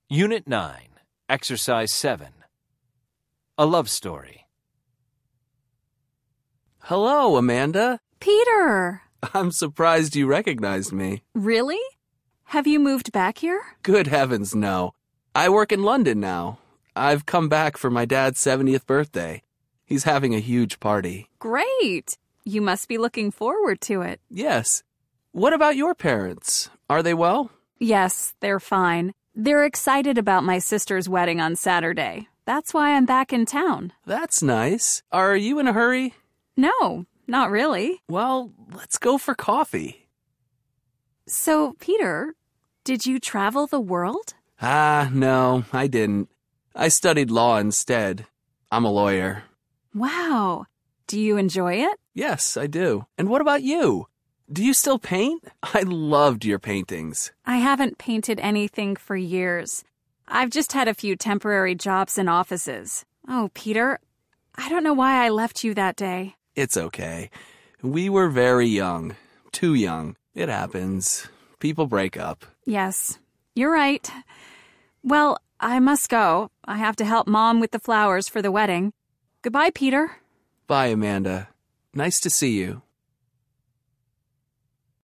Unit 9, Exercise 7. A Love Story. Hello, Amanda. Peter! I'm surprised you recognized me. Really? Have you moved back here? Good heavens, no. I work in London now. I've come back for my dad's 70th birthday. He's having a huge party. Great! You must be looking forward to it. Yes. What about your parents? Are they well? Yes, they're fine. They're excited about my sister's wedding on Saturday. That's why I'm back in town. That's nice. Are you in a hurry? No, not really. Well, let's go for coffee. So, Peter, did you travel the world? No, I didn't. I studied law instead. I'm a lawyer. Wow. Do you enjoy it? Yes, I do. And what about you? Do you still paint? I loved your paintings. I haven't painted anything for years. I've just had a few temporary jobs in offices. Oh, Peter, I don't know why I left you that day. It's okay. We were very young. Too young. It happens. People break up. Yes, you're right. Well, I must go. I have to help Mom with the flowers for the wedding. Goodbye, Peter. Bye, Amanda. Nice to see you.